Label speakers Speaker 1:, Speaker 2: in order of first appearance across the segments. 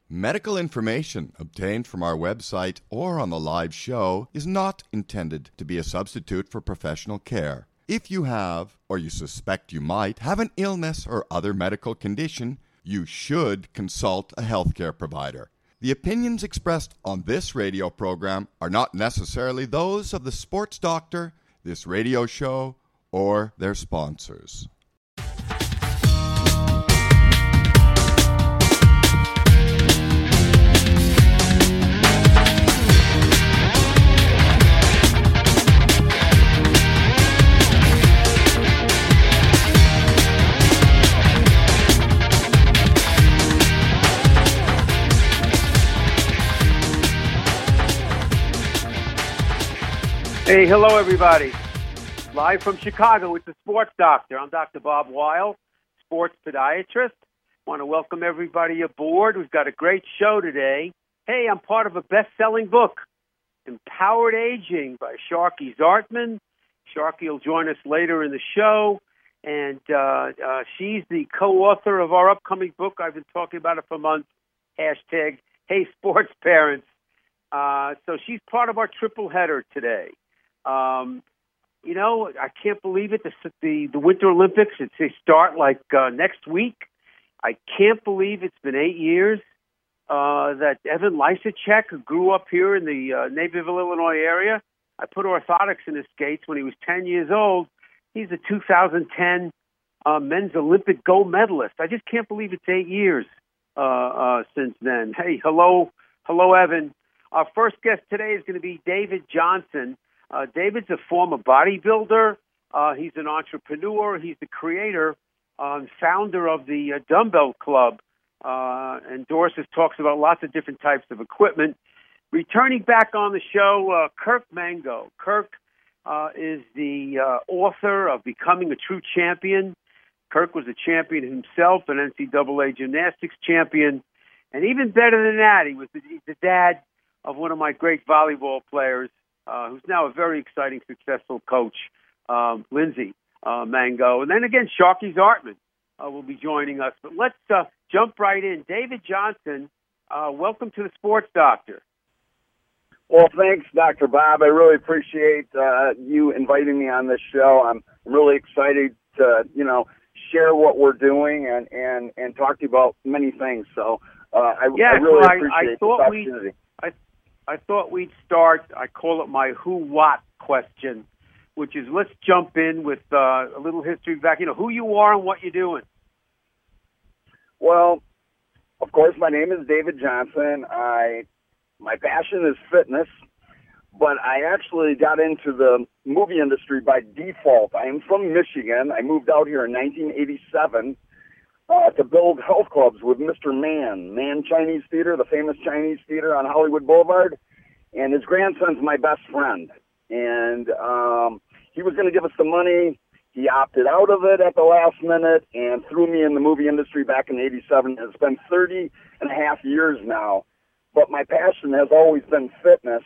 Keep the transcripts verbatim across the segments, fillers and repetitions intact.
Speaker 1: Medical information obtained from our website or on the live show is not intended to be a substitute for professional care. If you have, or you suspect you might, have an illness or other medical condition, you should consult a healthcare provider. The opinions expressed on this radio program are not necessarily those of the sports doctor, this radio show, or their sponsors.
Speaker 2: Hey, hello, everybody. Live from Chicago with the Sports Doctor. I'm Doctor Bob Weil, sports podiatrist. Want to welcome everybody aboard. We've got a great show today. Hey, I'm part of a best-selling book, Empowered Aging by Sharky Zartman. Sharky will join us later in the show, and uh, uh, she's the co-author of our upcoming book. I've been talking about it for months, hashtag Hey Sports Parents. Uh, so she's part of our triple header today. Um, you know, I can't believe it. The the, the Winter Olympics, it's, they start like uh, next week. I can't believe it's been eight years uh, that Evan Lysacek, who grew up here in the uh, Naperville, Illinois area, I put orthotics in his skates when he was ten years old. He's a two thousand ten uh, men's Olympic gold medalist. I just can't believe it's eight years uh, uh, since then. Hey, hello, hello, Evan. Our first guest today is going to be David Johnson. Uh, David's a former bodybuilder. Uh, he's an entrepreneur. He's the creator uh, and founder of the uh, Dumbbell Club. Uh, and Doris talks about lots of different types of equipment. Returning back on the show, uh, Kirk Mango. Kirk uh, is the uh, author of Becoming a True Champion. Kirk was a champion himself, an N C double A gymnastics champion. And even better than that, he was the, the dad of one of my great volleyball players, Uh, who's now a very exciting, successful coach, um, Lindsay uh, Mango. And then again, Sharky Zartman uh, will be joining us. But let's uh, jump right in. David Johnson, uh, welcome to the Sports Doctor.
Speaker 3: Well, thanks, Doctor Bob. I really appreciate uh, you inviting me on this show. I'm really excited to, you know, share what we're doing and, and, and talk to you about many things. So uh, I,
Speaker 2: yes,
Speaker 3: I really
Speaker 2: well, I,
Speaker 3: appreciate
Speaker 2: I
Speaker 3: this
Speaker 2: thought
Speaker 3: opportunity.
Speaker 2: I, I thought we'd start, I call it my who-what question, which is let's jump in with uh, a little history back, you know, who you are and what you're doing.
Speaker 3: Well, of course, my name is David Johnson. I my passion is fitness, but I actually got into the movie industry by default. I am from Michigan. I moved out here in nineteen eighty-seven uh, to build health clubs with Mister Mann, Mann Chinese Theater, the famous Chinese theater on Hollywood Boulevard. And his grandson's my best friend. And um, he was going to give us the money. He opted out of it at the last minute and threw me in the movie industry back in eighty-seven. It's been thirty and a half years now. But my passion has always been fitness.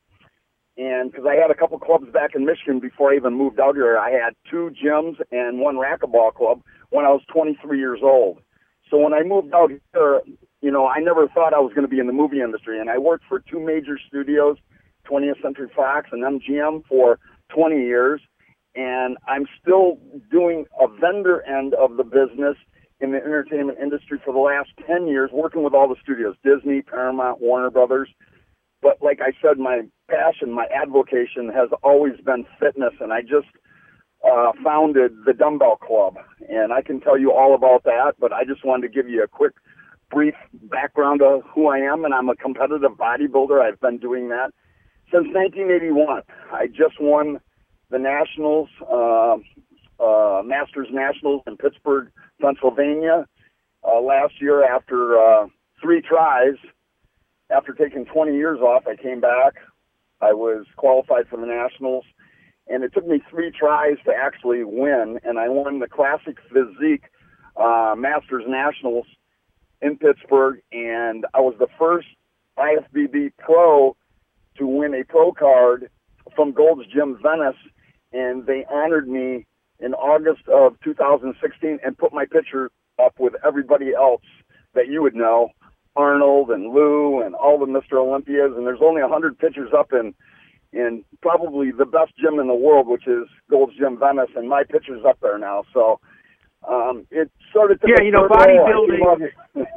Speaker 3: And because I had a couple clubs back in Michigan before I even moved out here, I had two gyms and one racquetball club when I was twenty-three years old. So when I moved out here, you know, I never thought I was going to be in the movie industry. And I worked for two major studios, twentieth Century Fox and M G M, for twenty years. And I'm still doing a vendor end of the business in the entertainment industry for the last ten years, working with all the studios, Disney, Paramount, Warner Brothers. But like I said, my passion, my advocation has always been fitness, and I just uh, founded the Dumbbell Club. And I can tell you all about that, but I just wanted to give you a quick, brief background of who I am, and I'm a competitive bodybuilder. I've been doing that since nineteen eighty-one. I just won the Nationals, uh, uh, Masters Nationals in Pittsburgh, Pennsylvania, uh, last year after uh, three tries. After taking twenty years off, I came back. I was qualified for the Nationals, and it took me three tries to actually win, and I won the Classic Physique uh, Masters Nationals in Pittsburgh, and I was the first I F B B pro to win a pro card from Gold's Gym Venice, and they honored me in August of two thousand sixteen and put my picture up with everybody else that you would know Arnold and Lou and all the Mister Olympias, and there's only one hundred pitchers up in in probably the best gym in the world, which is Gold's Gym Venice, and my pitcher's up there now. So um, it sort of took
Speaker 2: yeah,
Speaker 3: a
Speaker 2: you know,
Speaker 3: third role.
Speaker 2: bodybuilding.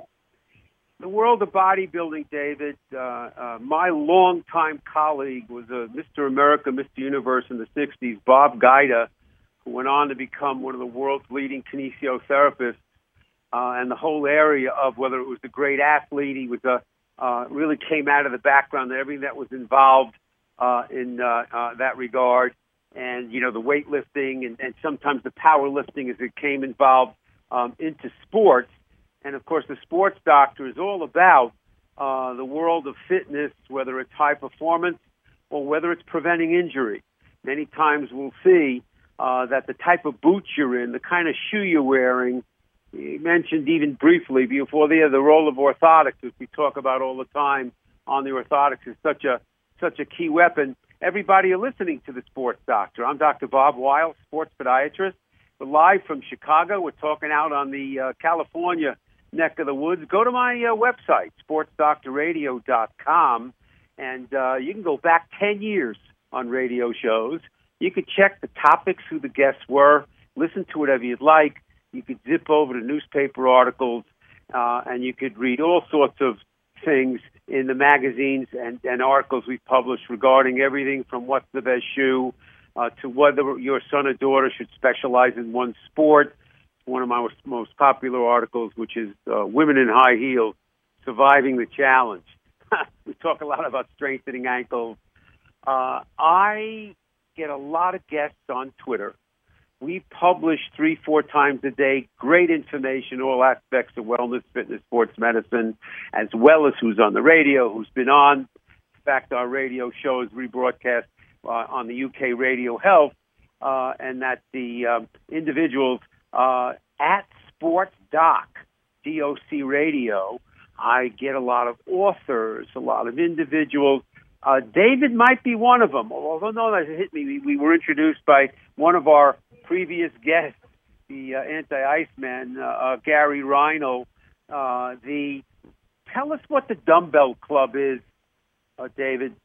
Speaker 2: The world of bodybuilding, David. Uh, uh, my longtime colleague was a Mister America, Mister Universe in the sixties, Bob Guida, who went on to become one of the world's leading kinesiotherapists. Uh, and the whole area of whether it was a great athlete, he was a uh, really came out of the background and everything that was involved uh, in uh, uh, that regard, and you know the weightlifting and, and sometimes the powerlifting as it came involved um, into sports, and of course the sports doctor is all about uh, the world of fitness, whether it's high performance or whether it's preventing injury. Many times we'll see uh, that the type of boots you're in, the kind of shoe you're wearing. You mentioned even briefly before the the role of orthotics, which we talk about all the time on the orthotics, is such a such a key weapon. Everybody are listening to the Sports Doctor. I'm Doctor Bob Weil, sports podiatrist. We're live from Chicago. We're talking out on the uh, California neck of the woods. Go to my uh, website, sports doctor radio dot com, and uh, you can go back ten years on radio shows. You could check the topics, who the guests were, listen to whatever you'd like. You could zip over to newspaper articles, uh, and you could read all sorts of things in the magazines and, and articles we've published regarding everything from what's the best shoe uh, to whether your son or daughter should specialize in one sport. One of my most popular articles, which is uh, Women in High Heels, Surviving the Challenge. We talk a lot about strengthening ankles. Uh, I get a lot of guests on Twitter. We publish three, four times a day, great information, all aspects of wellness, fitness, sports medicine, as well as who's on the radio, who's been on. In fact, our radio show is rebroadcast uh, on the U K Radio Health, uh, and that the um, individuals uh, at Sports Doc, D O C Radio, I get a lot of authors, a lot of individuals. Uh, David might be one of them, although no, that hit me. We, we were introduced by one of our previous guests, the uh, anti-Iceman, uh, uh, Gary Rhino. Uh, the tell us what the Dumbbell Club is, uh, David.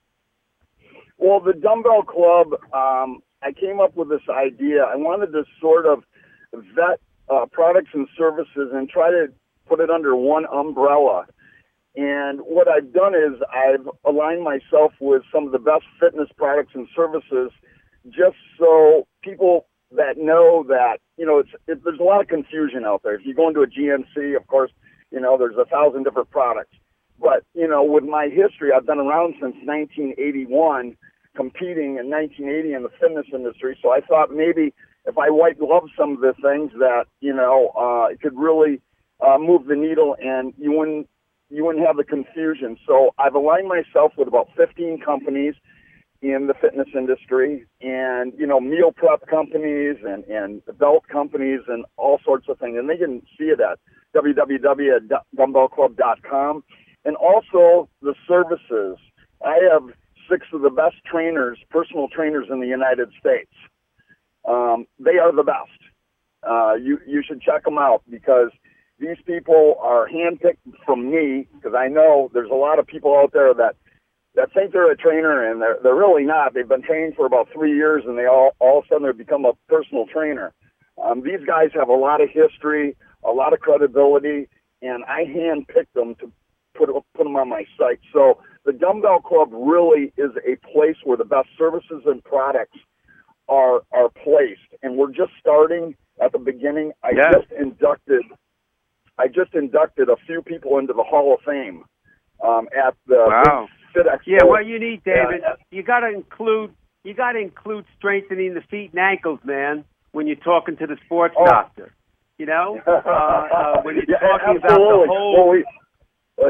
Speaker 3: Well, the Dumbbell Club, um, I came up with this idea. I wanted to sort of vet uh, products and services and try to put it under one umbrella. And what I've done is I've aligned myself with some of the best fitness products and services just so people that know that, you know, it's it, there's a lot of confusion out there. If you go into a G N C, of course, you know, there's a thousand different products. But, you know, with my history, I've been around since nineteen eighty-one, competing in nineteen eighty in the fitness industry. So I thought maybe if I white glove some of the things that, you know, uh, it could really uh, move the needle and you wouldn't, you wouldn't have the confusion. So I've aligned myself with about fifteen companies in the fitness industry and, you know, meal prep companies and, and belt companies and all sorts of things. And they can see it at w w w dot dumbbell club dot com. And also the services. I have six of the best trainers, personal trainers in the United States. Um, they are the best. Uh, you, you should check them out because these people are handpicked from me because I know there's a lot of people out there that, that think they're a trainer and they're, they're really not. They've been trained for about three years and they all, all of a sudden they become a personal trainer. Um, these guys have a lot of history, a lot of credibility, and I handpicked them to put, put them on my site. So the Dumbbell Club really is a place where the best services and products are, are placed. And we're just starting at the beginning. I
Speaker 2: yeah.
Speaker 3: just inducted I just inducted a few people into the Hall of Fame um, at the
Speaker 2: wow.
Speaker 3: Fit Expo.
Speaker 2: Yeah, what you need, David,
Speaker 3: uh,
Speaker 2: you got to include you got to include strengthening the feet and ankles, man, when you're talking to the sports
Speaker 3: oh.
Speaker 2: doctor. You know, uh, uh, when you're
Speaker 3: yeah,
Speaker 2: talking
Speaker 3: absolutely.
Speaker 2: about the whole.
Speaker 3: Well, we, uh,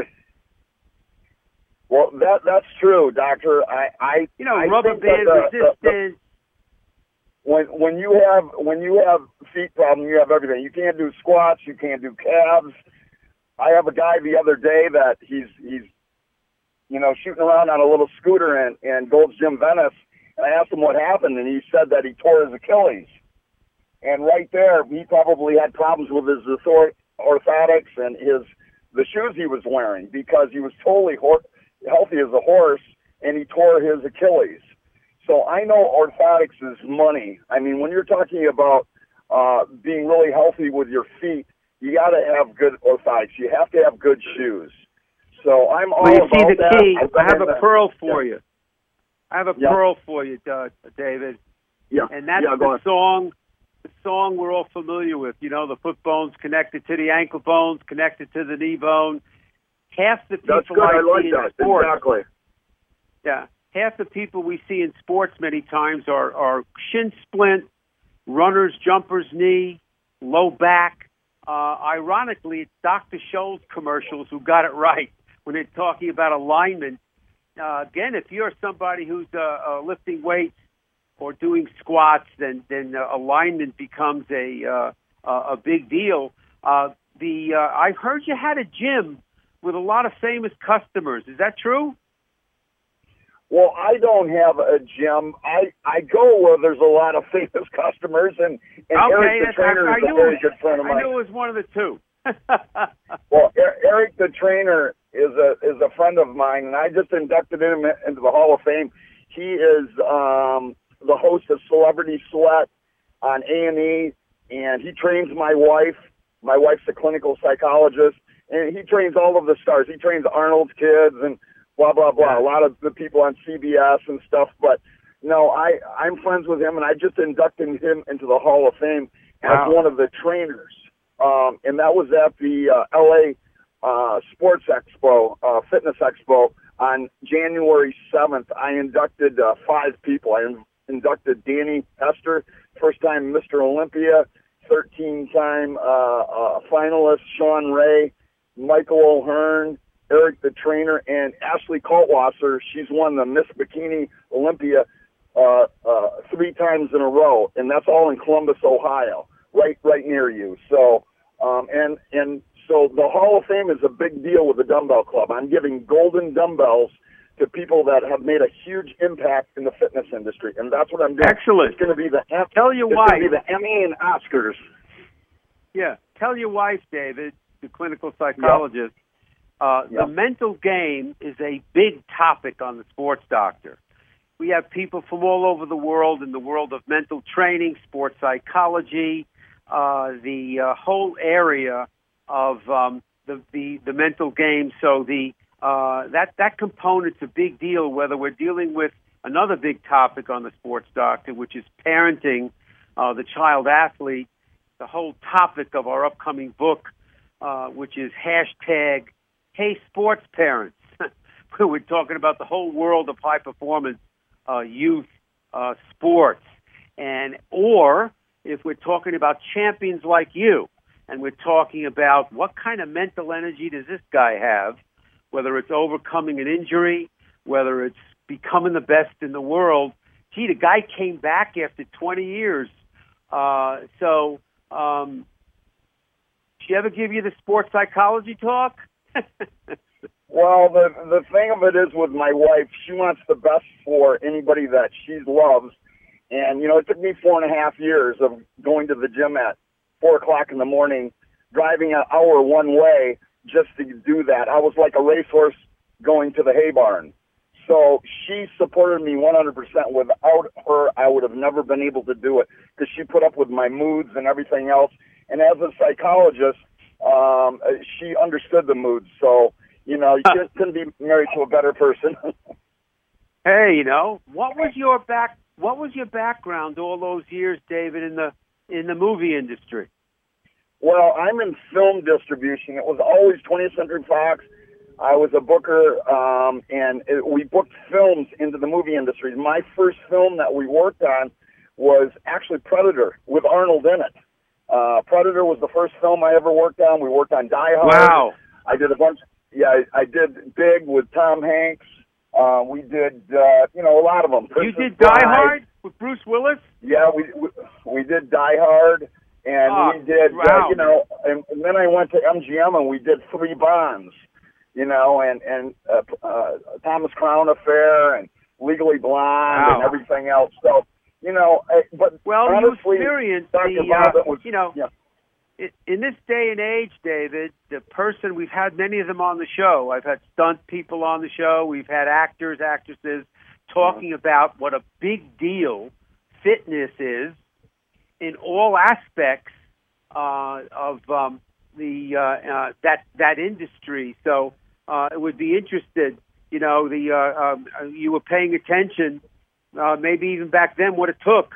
Speaker 3: well, that that's true, Doctor. I, I
Speaker 2: you know,
Speaker 3: I
Speaker 2: rubber
Speaker 3: think
Speaker 2: band
Speaker 3: that the,
Speaker 2: resistance.
Speaker 3: The, the, when when you have when you have feet problem, you have everything. You can't do squats, you can't do calves. I have a guy the other day that he's he's you know shooting around on a little scooter in, in Gold's Gym Venice, and I asked him what happened, and he said that he tore his Achilles. And right there, he probably had problems with his orthotics and his the shoes he was wearing because he was totally hor- healthy as a horse, and he tore his Achilles. So I know orthotics is money. I mean, when you're talking about uh, being really healthy with your feet, you got to have good orthotics. You have to have good shoes. So I'm all
Speaker 2: well, you
Speaker 3: about
Speaker 2: see the
Speaker 3: that.
Speaker 2: key. I have a
Speaker 3: that.
Speaker 2: pearl for
Speaker 3: yeah.
Speaker 2: you. I have a
Speaker 3: yeah.
Speaker 2: pearl for you, uh, David.
Speaker 3: Yeah.
Speaker 2: And that's
Speaker 3: yeah,
Speaker 2: the song, the song we're all familiar with. You know, the foot bone's connected to the ankle bones, connected to the knee bone. Half the people
Speaker 3: That's good.
Speaker 2: I,
Speaker 3: I like
Speaker 2: see
Speaker 3: that.
Speaker 2: in sports,
Speaker 3: Exactly.
Speaker 2: Yeah. Half the people we see in sports many times are, are shin splint, runner's jumper's knee, low back. Uh, ironically, it's Doctor Scholl's commercials who got it right when they're talking about alignment. Uh, again, if you're somebody who's uh, uh, lifting weights or doing squats, then then uh, alignment becomes a uh, a big deal. Uh, the uh, I heard you had a gym with a lot of famous customers. Is that true?
Speaker 3: Well, I don't have a gym. I, I go where there's a lot of famous customers, and, and
Speaker 2: okay,
Speaker 3: Eric the trainer
Speaker 2: I, I
Speaker 3: is a
Speaker 2: knew,
Speaker 3: very good friend of mine.
Speaker 2: I knew it was one of the two.
Speaker 3: Well, Eric the trainer is a is a friend of mine, and I just inducted him into the Hall of Fame. He is um, the host of Celebrity Sweat on A and E, and he trains my wife. My wife's a clinical psychologist, and he trains all of the stars. He trains Arnold's kids and blah, blah, blah. A lot of the people on C B S and stuff. But, no, I, I'm friends with him, and I just inducted him into the Hall of Fame as
Speaker 2: wow.
Speaker 3: one of the trainers. Um, and that was at the uh, L A uh, Sports Expo, uh, Fitness Expo on January seventh. I inducted uh, five people. I in- inducted Danny Hester, first-time Mister Olympia, thirteen-time uh, uh, finalist Sean Ray, Michael O'Hearn, Eric the trainer, and Ashley Kaltwasser. She's won the Miss Bikini Olympia uh, uh, three times in a row, and that's all in Columbus, Ohio, right right near you. So, um, and and so the Hall of Fame is a big deal with the Dumbbell Club. I'm giving golden dumbbells to people that have made a huge impact in the fitness industry, and that's what I'm doing.
Speaker 2: Excellent.
Speaker 3: It's going to be the M-
Speaker 2: tell your
Speaker 3: it's
Speaker 2: wife.
Speaker 3: going to be the Emmy and Oscars.
Speaker 2: Yeah, tell your wife, David, the clinical psychologist. Yep. Uh,
Speaker 3: yep.
Speaker 2: The mental game is a big topic on the Sports Doctor. We have people from all over the world in the world of mental training, sports psychology, uh, the uh, whole area of um, the, the the mental game. So the uh, that that component's a big deal. Whether we're dealing with another big topic on the Sports Doctor, which is parenting uh, the child athlete, the whole topic of our upcoming book, uh, which is hashtag Hey Sports Parents. We're talking about the whole world of high performance uh, youth uh, sports, and or if we're talking about champions like you, and we're talking about what kind of mental energy does this guy have, whether it's overcoming an injury, whether it's becoming the best in the world. Gee, the guy came back after twenty years. Uh, so, um, did she ever give you the sports psychology talk?
Speaker 3: Well, the the thing of it is with my wife, she wants the best for anybody that she loves. And, you know, it took me four and a half years of going to the gym at four o'clock in the morning, driving an hour one way just to do that. I was like a racehorse going to the hay barn. So she supported me one hundred percent. Without her, I would have never been able to do it because she put up with my moods and everything else. And as a psychologist, um, she understood the moods. So, you know, you just couldn't be married to a better person.
Speaker 2: Hey, you know, what was your back? What was your background all those years, David, in the in the movie industry?
Speaker 3: Well, I'm in film distribution. It was always twentieth Century Fox. I was a booker, um, and it, we booked films into the movie industry. My first film that we worked on was actually Predator with Arnold in it. Uh, Predator was the first film I ever worked on. We worked on Die Hard.
Speaker 2: Wow.
Speaker 3: I did a bunch. Yeah, I, I did Big with Tom Hanks. Uh, we did, uh, you know, a lot of them.
Speaker 2: You did Die Hard with Bruce Willis?
Speaker 3: Yeah, we we, we did Die Hard, and
Speaker 2: oh,
Speaker 3: we did,
Speaker 2: wow.
Speaker 3: uh, you know, and, and then I went to M G M and we did Three Bonds, you know, and and uh, uh, Thomas Crown Affair and Legally Blonde
Speaker 2: wow.
Speaker 3: and everything else. So, you know, I, but
Speaker 2: well,
Speaker 3: honestly,
Speaker 2: you experienced
Speaker 3: Doctor
Speaker 2: the,
Speaker 3: Bob,
Speaker 2: uh,
Speaker 3: it was,
Speaker 2: you know,
Speaker 3: yeah.
Speaker 2: in this day and age, David, the person, we've had many of them on the show. I've had stunt people on the show. We've had actors, actresses talking mm-hmm. about what a big deal fitness is in all aspects uh, of um, the uh, uh, that that industry. So uh, it would be interested. You know, the uh, um, you were paying attention, uh, maybe even back then, what it took.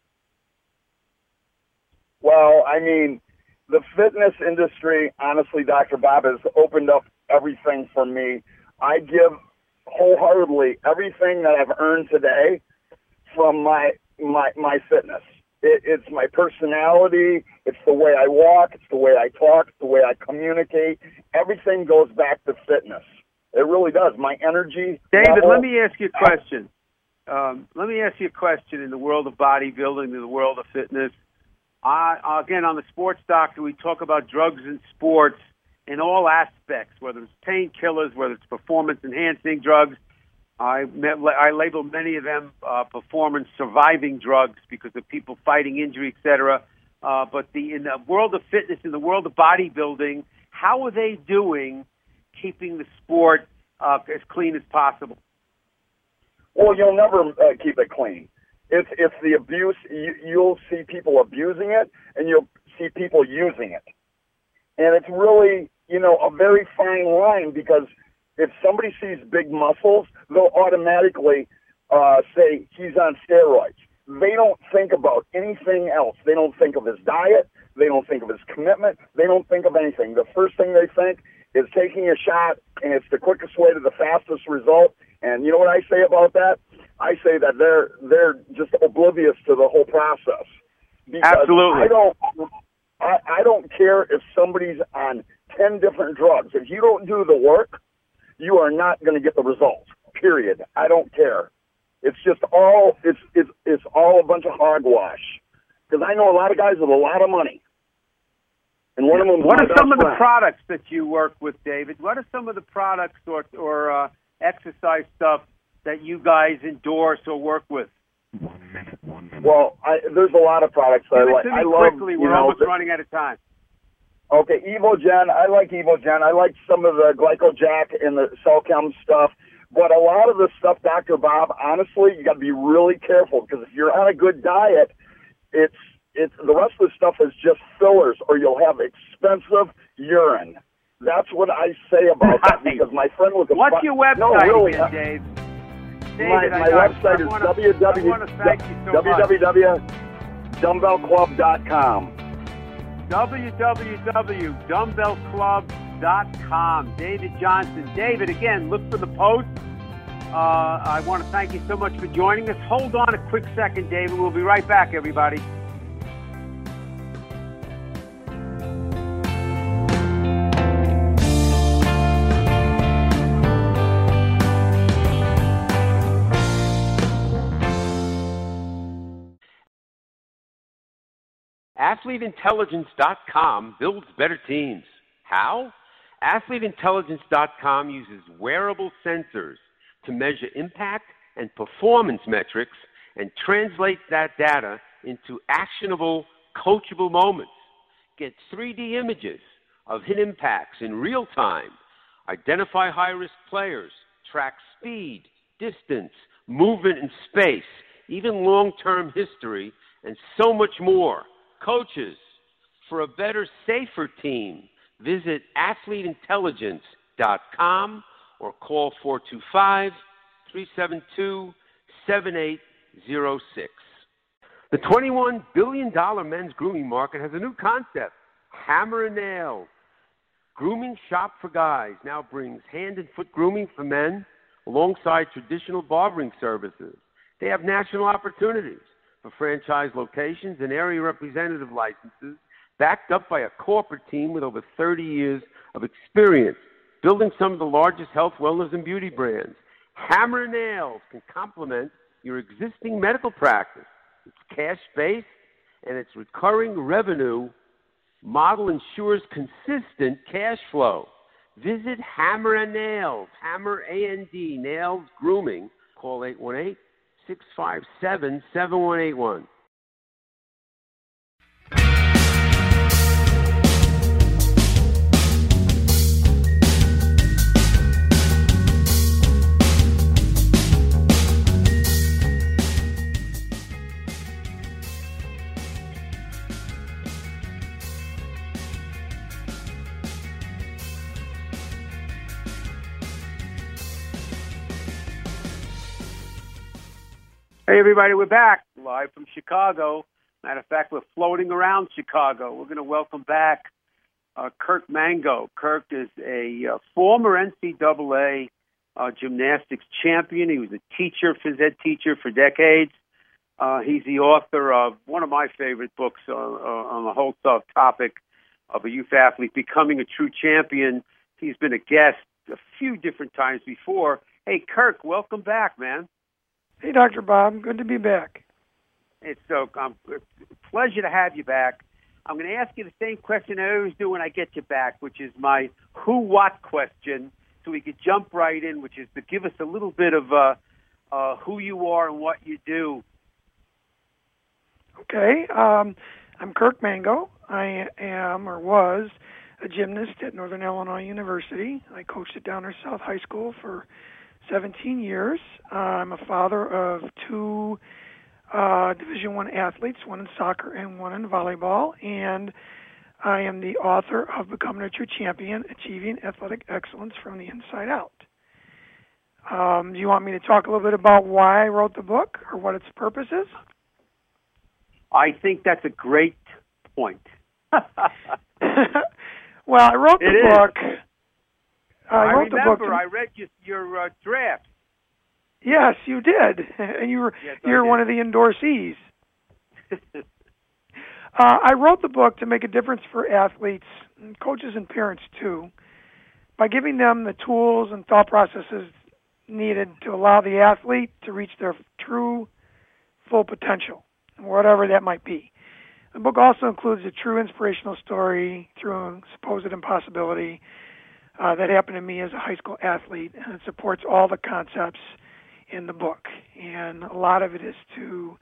Speaker 3: Well, I mean, the fitness industry, honestly, Doctor Bob, has opened up everything for me. I give wholeheartedly everything that I've earned today from my my my fitness. It, it's my personality. It's the way I walk. It's the way I talk. It's the way I communicate. Everything goes back to fitness. It really does. My energy.
Speaker 2: David,
Speaker 3: level,
Speaker 2: let me ask you a question. Um, let me ask you a question in the world of bodybuilding, in the world of fitness. I, again, on the Sports Doctor, we talk about drugs in sports in all aspects, whether it's painkillers, whether it's performance-enhancing drugs. I, I label many of them uh, performance-surviving drugs because of people fighting injury, et cetera. Uh, but the, in the world of fitness, in the world of bodybuilding, how are they doing keeping the sport uh, as clean as possible?
Speaker 3: Well, you'll never uh, keep it clean. It's it's the abuse. You, you'll see people abusing it, and you'll see people using it. And it's really, you know, a very fine line, because if somebody sees big muscles, they'll automatically uh, say he's on steroids. They don't think about anything else. They don't think of his diet. They don't think of his commitment. They don't think of anything. The first thing they think is taking a shot, and it's the quickest way to the fastest result. And you know what I say about that? I say that they're they're just oblivious to the whole process. Because
Speaker 2: Absolutely.
Speaker 3: I don't I, I don't care if somebody's on ten different drugs. If you don't do the work, you are not going to get the results. Period. I don't care. It's just all it's it's it's all a bunch of hogwash. Because I know a lot of guys with a lot of money. And one of them.
Speaker 2: What are some of
Speaker 3: friend.
Speaker 2: the products that you work with, David? What are some of the products or or uh, exercise stuff that you guys endorse or work with?
Speaker 3: Well, I, there's a lot of products that I like. I love.
Speaker 2: Quickly, we're
Speaker 3: you know,
Speaker 2: almost
Speaker 3: the,
Speaker 2: running out of time.
Speaker 3: Okay, Evogen. I like Evogen. I like some of the Glycojack and the Cellchem stuff. But a lot of the stuff, Doctor Bob, honestly, you got to be really careful, because if you're on a good diet, it's it's the rest of the stuff is just fillers, or you'll have expensive urine. That's what I say about that, because my friend was a...
Speaker 2: What's your website
Speaker 3: no, really,
Speaker 2: again, Dave?
Speaker 3: David, my my website is w w w dot dumbbell club dot com.
Speaker 2: w w w dot dumbbell club dot com. David Johnson. David, again, look for the post. Uh, I want to thank you so much for joining us. Hold on a quick second, David. We'll be right back, everybody.
Speaker 4: Athlete Intelligence dot com builds better teams. How? Athlete Intelligence dot com uses wearable sensors to measure impact and performance metrics and translates that data into actionable, coachable moments. Get three D images of hit impacts in real time, identify high-risk players, track speed, distance, movement in space, even long-term history, and so much more. Coaches, for a better, safer team, visit Athlete Intelligence dot com or call four two five, three seven two, seven eight zero six. The twenty-one billion dollars men's grooming market has a new concept, Hammer and Nails. Grooming Shop for Guys now brings hand and foot grooming for men alongside traditional barbering services. They have national opportunities for franchise locations and area representative licenses, backed up by a corporate team with over thirty years of experience, building some of the largest health, wellness, and beauty brands. Hammer and Nails can complement your existing medical practice. It's cash-based, and its recurring revenue model ensures consistent cash flow. Visit Hammer and Nails, Hammer A N D, Nails Grooming. Call eight one eight, six five seven, seven one eight one.
Speaker 2: Hey, everybody, we're back live from Chicago. Matter of fact, we're floating around Chicago. We're going to welcome back uh, Kirk Mango. Kirk is a uh, former N C double A uh, gymnastics champion. He was a teacher, phys ed teacher for decades. Uh, he's the author of one of my favorite books uh, uh, on the whole tough topic of a youth athlete becoming a true champion. He's been a guest a few different times before. Hey, Kirk, welcome back, man.
Speaker 5: Hey, Doctor Bob. Good to be back.
Speaker 2: It's so um, it's a pleasure to have you back. I'm going to ask you the same question I always do when I get you back, which is my who, what question, so we could jump right in, which is to give us a little bit of uh, uh, who you are and what you do.
Speaker 5: Okay. Um, I'm Kirk Mango. I am, or was, a gymnast at Northern Illinois University. I coached at Downer South High School for seventeen years. Uh, I'm a father of two uh, Division One athletes, one in soccer and one in volleyball, and I am the author of Becoming a True Champion, Achieving Athletic Excellence from the Inside Out. Um, do you want me to talk a little bit about why I wrote the book or what its purpose is?
Speaker 2: I think that's a great point.
Speaker 5: Well, I wrote the
Speaker 2: it
Speaker 5: book.
Speaker 2: Is.
Speaker 5: I,
Speaker 2: I
Speaker 5: wrote
Speaker 2: remember.
Speaker 5: the book. To,
Speaker 2: I read your, your uh, draft.
Speaker 5: Yes, you did, and you were
Speaker 2: yes,
Speaker 5: you're one of the endorsees. uh, I wrote the book to make a difference for athletes, and coaches, and parents too, by giving them the tools and thought processes needed to allow the athlete to reach their true, full potential, whatever that might be. The book also includes a true inspirational story through a supposed impossibility uh, that happened to me as a high school athlete, and it supports all the concepts in the book. And a lot of it is to,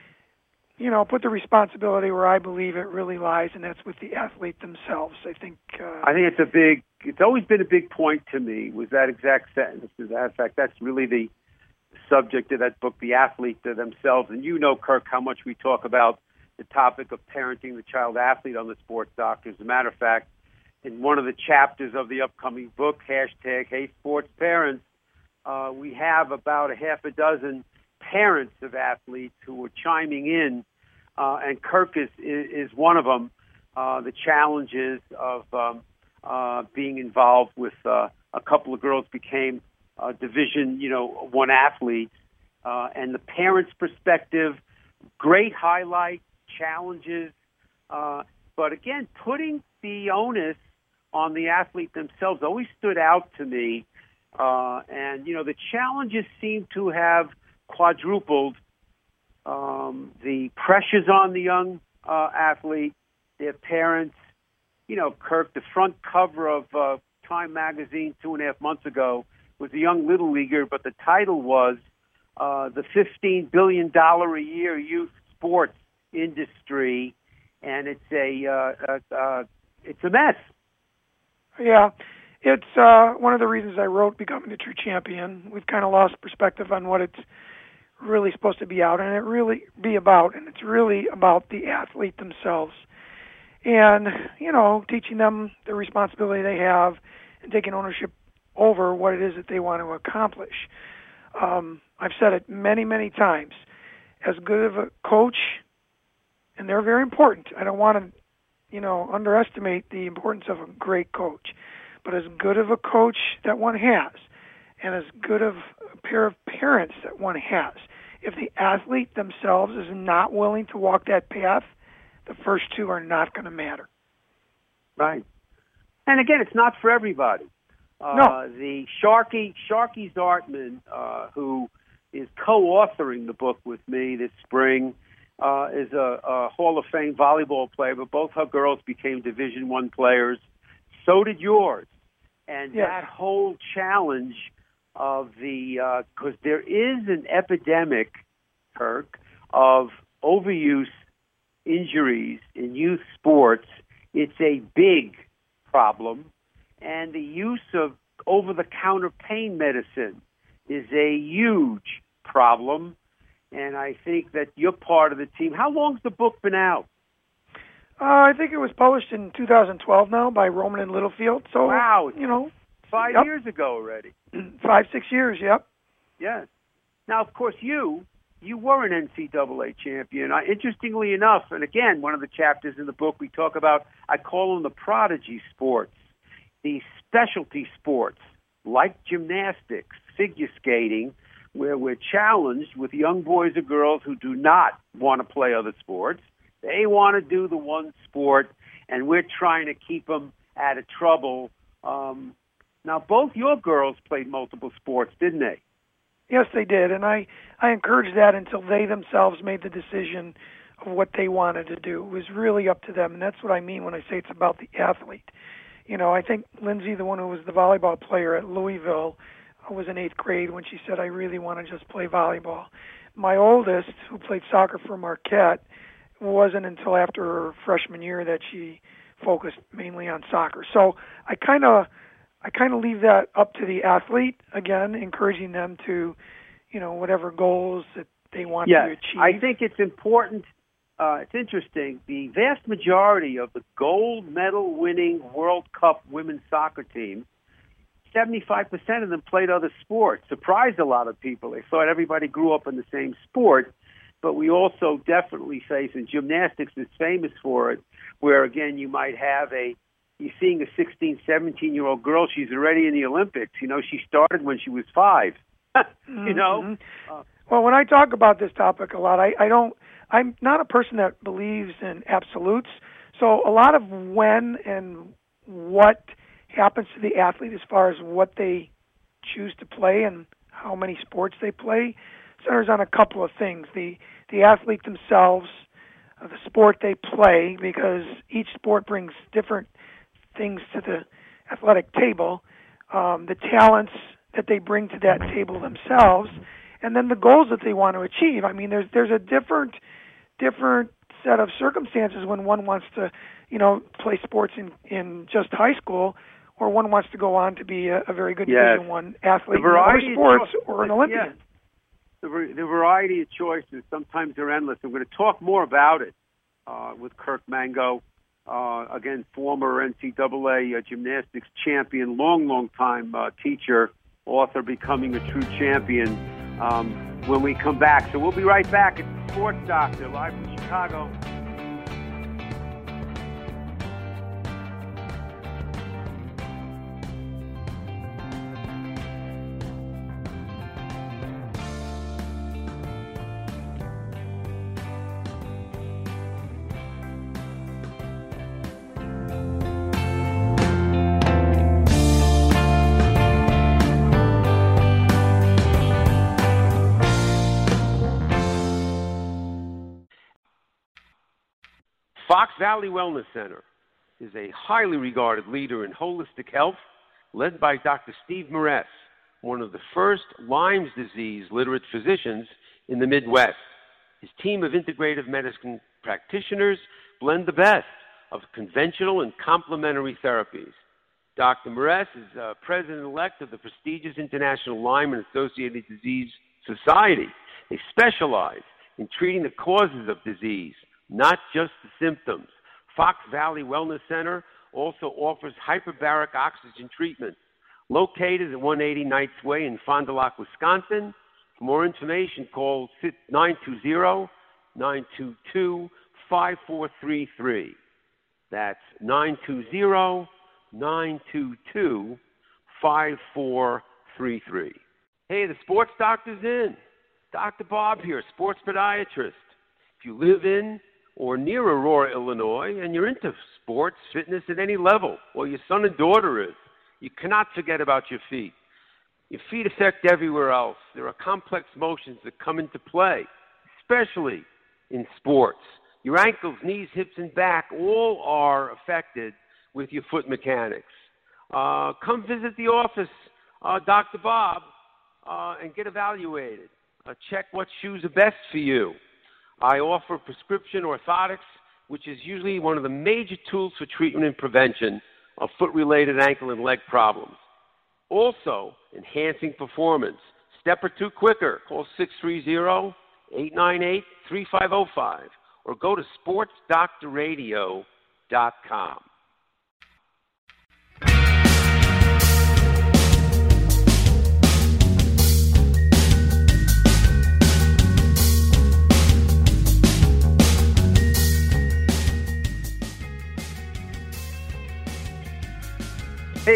Speaker 5: you know, put the responsibility where I believe it really lies, and that's with the athlete themselves. I think. Uh,
Speaker 2: I think it's a big. It's always been a big point to me. Was that exact sentence? As a matter of fact, that's really the subject of that book, the athlete to themselves. And you know, Kirk, how much we talk about the topic of parenting the child athlete on the Sports Doctor. As a matter of fact, in one of the chapters of the upcoming book, hashtag Hey Sports Parents, uh, we have about a half a dozen parents of athletes who are chiming in, uh, and Kirk is, is, is one of them. Uh, the challenges of um, uh, being involved with uh, a couple of girls became uh, Division, you know, one athletes, uh, and the parents' perspective, great highlight, challenges, uh, but again, putting the onus on the athlete themselves always stood out to me. Uh, and, you know, the challenges seem to have quadrupled. Um, the pressures on the young uh, athlete, their parents. You know, Kirk, the front cover of uh, Time magazine two and a half months ago was a young little leaguer, but the title was uh, the fifteen billion dollars a year youth sports industry, and it's a uh, uh, uh, it's a mess.
Speaker 5: Yeah, it's uh, one of the reasons I wrote Becoming a True Champion. We've kind of lost perspective on what it's really supposed to be out, and it really be about, and it's really about the athlete themselves, and you know, teaching them the responsibility they have and taking ownership over what it is that they want to accomplish. Um, I've said it many, many times. As good of a coach, and they're very important. I don't want to, you know, underestimate the importance of a great coach. But as good of a coach that one has, and as good of a pair of parents that one has, if the athlete themselves is not willing to walk that path, the first two are not going to matter.
Speaker 2: Right. And again, it's not for everybody. Uh,
Speaker 5: no.
Speaker 2: The Sharky, Sharky Zartman, uh, who is co-authoring the book with me this spring, uh, is a, a Hall of Fame volleyball player, but both her girls became Division One players. So did yours. And
Speaker 5: yes.
Speaker 2: that whole challenge of the, because uh, there is an epidemic, Kirk, of overuse injuries in youth sports. It's a big problem. And the use of over-the-counter pain medicine is a huge problem. And I think that you're part of the team. How long's the book been out?
Speaker 5: Uh, I think it was published in two thousand twelve now by Rowman and Littlefield. So,
Speaker 2: wow.
Speaker 5: you know.
Speaker 2: Five
Speaker 5: yep.
Speaker 2: years ago already.
Speaker 5: Five, six years, yep.
Speaker 2: Yes. Now, of course, you you were an N C double A champion. Uh, interestingly enough, and again, one of the chapters in the book we talk about, I call them the prodigy sports, the specialty sports like gymnastics, figure skating, where we're challenged with young boys or girls who do not want to play other sports. They want to do the one sport, and we're trying to keep them out of trouble. Um, now, both your girls played multiple sports, didn't they?
Speaker 5: Yes, they did, and I, I encouraged that until they themselves made the decision of what they wanted to do. It was really up to them, and that's what I mean when I say it's about the athlete. You know, I think Lindsay, the one who was the volleyball player at Louisville, was in eighth grade when she said, I really want to just play volleyball. My oldest, who played soccer for Marquette, wasn't until after her freshman year that she focused mainly on soccer. So I kind of I kind of leave that up to the athlete, again, encouraging them to, you know, whatever goals that they want
Speaker 2: yes,
Speaker 5: to achieve.
Speaker 2: I think it's important. Uh, it's interesting. The vast majority of the gold medal winning World Cup women's soccer team, seventy-five percent of them played other sports. Surprised a lot of people. They thought everybody grew up in the same sport. But we also definitely face, and gymnastics is famous for it, where, again, you might have a, you're seeing a sixteen, seventeen-year-old girl, she's already in the Olympics. You know, she started when she was five. you know?
Speaker 5: Mm-hmm. Uh, well, when I talk about this topic a lot, I, I don't, I'm not a person that believes in absolutes. So a lot of when and what happens to the athlete as far as what they choose to play and how many sports they play centers on a couple of things. The the athlete themselves, uh, the sport they play, because each sport brings different things to the athletic table, um, the talents that they bring to that table themselves, and then the goals that they want to achieve. I mean, there's there's a different different set of circumstances when one wants to, you know, play sports in, in just high school, or one wants to go on to be a, a very good
Speaker 2: yes.
Speaker 5: Division One athlete
Speaker 2: in other
Speaker 5: sports
Speaker 2: cho-
Speaker 5: or an Olympian.
Speaker 2: Yeah. The, the variety of choices, sometimes they're endless. I'm going to talk more about it uh, with Kirk Mango, uh, again, former N C double A uh, gymnastics champion, long, long time uh, teacher, author, Becoming a True Champion, um, when we come back. So we'll be right back at the Sports Doctor, live from Chicago.
Speaker 4: Fox Valley Wellness Center is a highly regarded leader in holistic health, led by Doctor Steve Moress, one of the first Lyme's disease literate physicians in the Midwest. His team of integrative medicine practitioners blend the best of conventional and complementary therapies. Doctor Moress is uh, president-elect of the prestigious International Lyme and Associated Disease Society. They specialize in treating the causes of disease, not just the symptoms. Fox Valley Wellness Center also offers hyperbaric oxygen treatment. Located at one eighty Knights Way in Fond du Lac, Wisconsin. For more information, call nine two zero, nine two two, five four three three. That's nine two zero, nine two two, five four three three. Hey, the Sports Doctor's in. Doctor Bob here, sports podiatrist. If you live in or near Aurora, Illinois, and you're into sports, fitness at any level, or your son and daughter is, you cannot forget about your feet. Your feet affect everywhere else. There are complex motions that come into play, especially in sports. Your ankles, knees, hips, and back all are affected with your foot mechanics. Uh, come visit the office, uh, Doctor Bob, uh, and get evaluated. Uh, check what shoes are best for you. I offer prescription orthotics, which is usually one of the major tools for treatment and prevention of foot-related ankle and leg problems. Also, enhancing performance. Step or two quicker. Call six three zero, eight nine eight, three five zero five or go to sports doctor radio dot com.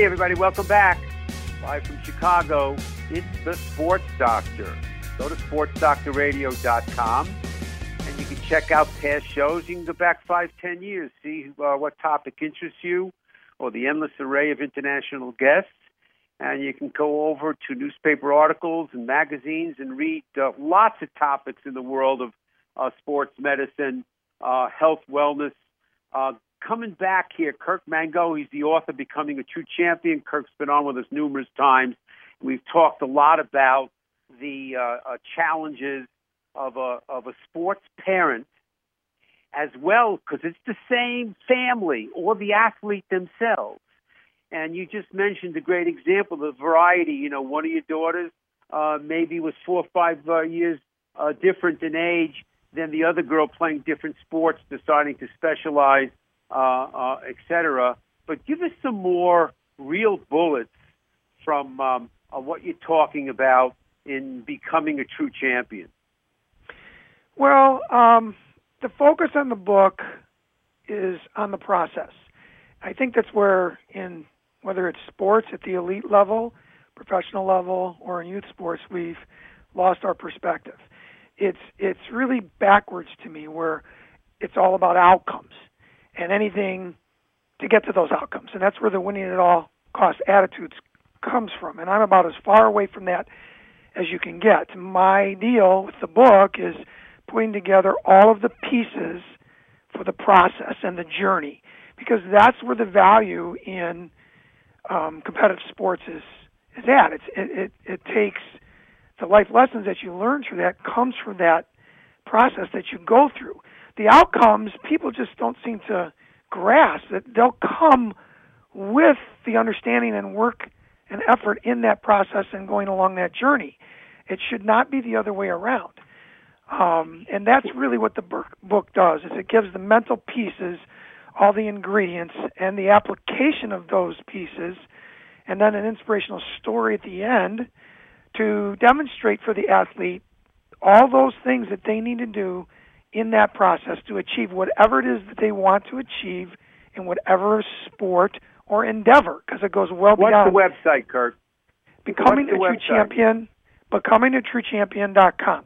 Speaker 2: everybody, welcome back. Live from Chicago, it's the Sports Doctor. Go to sports doctor radio dot com, and you can check out past shows. You can go back five, ten years, see uh, what topic interests you, or the endless array of international guests. And you can go over to newspaper articles and magazines and read uh, lots of topics in the world of uh, sports medicine, uh, health, wellness. Uh, coming back here, Kirk Mango, he's the author of Becoming a True Champion. Kirk's been on with us numerous times. We've talked a lot about the uh, uh, challenges of a, of a sports parent as well, because it's the same family or the athlete themselves. And you just mentioned a great example, the variety. You know, one of your daughters uh, maybe was four or five uh, years uh, different in age than the other girl, playing different sports, deciding to specialize, uh, uh, et cetera. But give us some more real bullets from um, uh, what you're talking about in Becoming a True Champion.
Speaker 5: Well, um, the focus on the book is on the process. I think that's where in whether it's sports at the elite level, professional level, or in youth sports, we've lost our perspective. It's it's really backwards to me, where it's all about outcomes and anything to get to those outcomes. And that's where the winning at all cost attitudes comes from. And I'm about as far away from that as you can get. My deal with the book is putting together all of the pieces for the process and the journey, because that's where the value in um, competitive sports is, is at. It's, it, it, it takes the life lessons that you learn through that comes from that process that you go through. The outcomes, people just don't seem to grasp that they'll come with the understanding and work and effort in that process and going along that journey. It should not be the other way around. Um, and that's really what the book does, is it gives the mental pieces, all the ingredients, and the application of those pieces, and then an inspirational story at the end to demonstrate for the athlete all those things that they need to do in that process to achieve whatever it is that they want to achieve in whatever sport or endeavor, because it goes well
Speaker 2: What's
Speaker 5: beyond.
Speaker 2: What's the website, Kirk?
Speaker 5: Becoming
Speaker 2: What's the
Speaker 5: a True
Speaker 2: website?
Speaker 5: Champion, becoming a true champion dot com.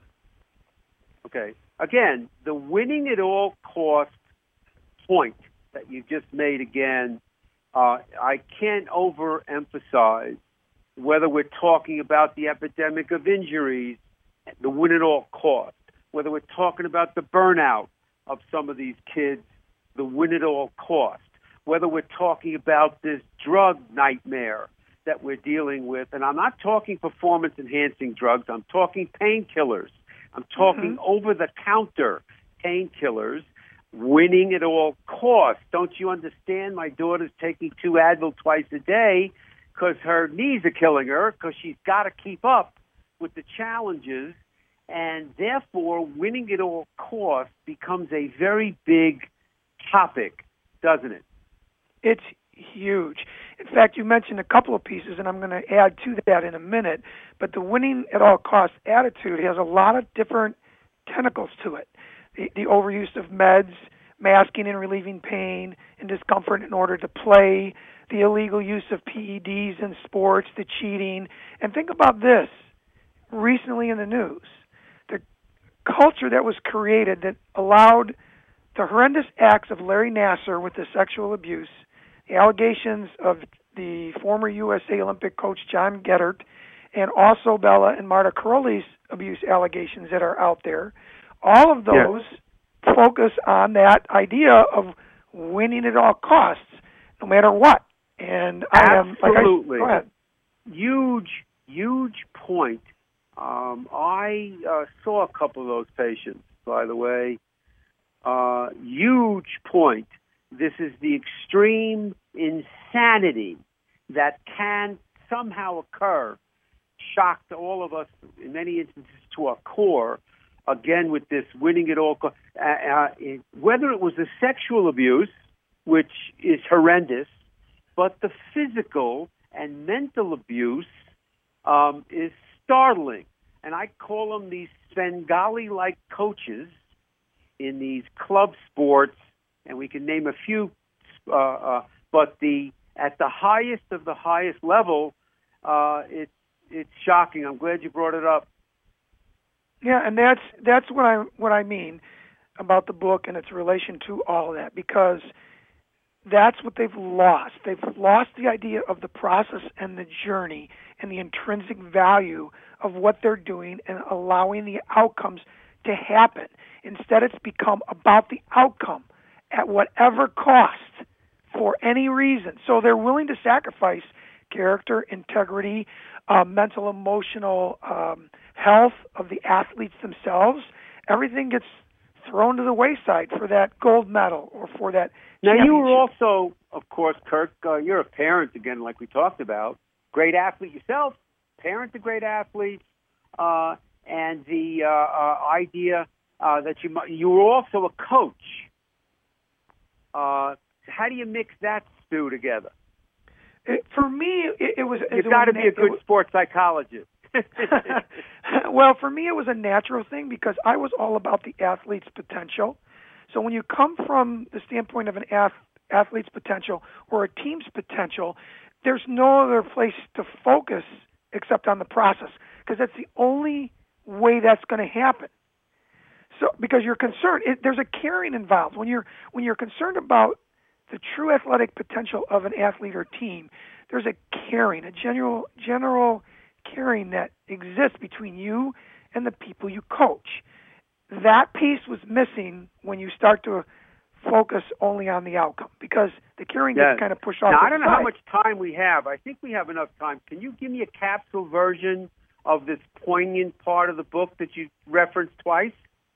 Speaker 2: Okay. Again, the winning at all costs point that you just made again, uh, I can't overemphasize whether we're talking about the epidemic of injuries, the win at all costs, whether we're talking about the burnout of some of these kids, the win at all costs, whether we're talking about this drug nightmare that we're dealing with. And I'm not talking performance-enhancing drugs. I'm talking painkillers. I'm talking
Speaker 5: Mm-hmm.
Speaker 2: over-the-counter painkillers, winning at all costs. Don't you understand? My daughter's taking two Advil twice a day because her knees are killing her, because she's got to keep up with the challenges, and therefore winning at all costs becomes a very big topic, doesn't it?
Speaker 5: It's huge. In fact, you mentioned a couple of pieces, and I'm going to add to that in a minute, but the winning at all costs attitude has a lot of different tentacles to it. The, the overuse of meds, masking and relieving pain and discomfort in order to play, the illegal use of P E Ds in sports, the cheating. And think about this, recently in the news, the culture that was created that allowed the horrendous acts of Larry Nassar with the sexual abuse, the allegations of the former U S A Olympic coach John Geddert, and also Bella and Marta Karolyi's abuse allegations that are out there, all of those yeah. focus on that idea of winning at all costs, no matter what. And I am
Speaker 2: absolutely
Speaker 5: like I, go ahead.
Speaker 2: huge, huge point. Um, I uh, saw a couple of those patients, by the way. Uh, huge point. This is the extreme insanity that can somehow occur, shocked all of us in many instances to our core, again with this winning at all costs. Uh, uh, whether it was the sexual abuse, which is horrendous, but the physical and mental abuse um, is startling. And I call them these Svengali-like coaches in these club sports, and we can name a few, uh, uh, but the at the highest of the highest level, uh, it's it's shocking. I'm glad you brought it up.
Speaker 5: Yeah, and that's that's what I what I mean about the book and its relation to all of that, because that's what they've lost. They've lost the idea of the process and the journey and the intrinsic value of what they're doing and allowing the outcomes to happen. Instead, it's become about the outcome at whatever cost for any reason. So they're willing to sacrifice character, integrity, uh, mental, emotional um, health of the athletes themselves. Everything gets thrown to the wayside for that gold medal or for that
Speaker 2: Now, you were
Speaker 5: championship.
Speaker 2: also, of course, Kirk, uh, you're a parent, again, like we talked about, great athlete yourself, parent to great athletes, uh, and the uh, uh, idea uh, that you mu- you were also a coach. Uh, how do you mix that stew together?
Speaker 5: It, for me, it, it was...
Speaker 2: You've
Speaker 5: it
Speaker 2: got to
Speaker 5: was
Speaker 2: be a good
Speaker 5: was,
Speaker 2: sports psychologist.
Speaker 5: Well, for me, it was a natural thing because I was all about the athlete's potential. So when you come from the standpoint of an ath- athlete's potential or a team's potential, there's no other place to focus except on the process, because that's the only way that's going to happen. So because you're concerned, it, there's a caring involved. When you're when you're concerned about the true athletic potential of an athlete or team, there's a caring, a general general caring that exists between you and the people you coach. That piece was missing when you start to focus only on the outcome, because the caring
Speaker 2: Yes.
Speaker 5: gets kind of pushed off.
Speaker 2: Now,
Speaker 5: to
Speaker 2: I don't
Speaker 5: the
Speaker 2: know how
Speaker 5: side.
Speaker 2: much time we have. I think we have enough time. Can you give me a capsule version of this poignant part of the book that you referenced twice?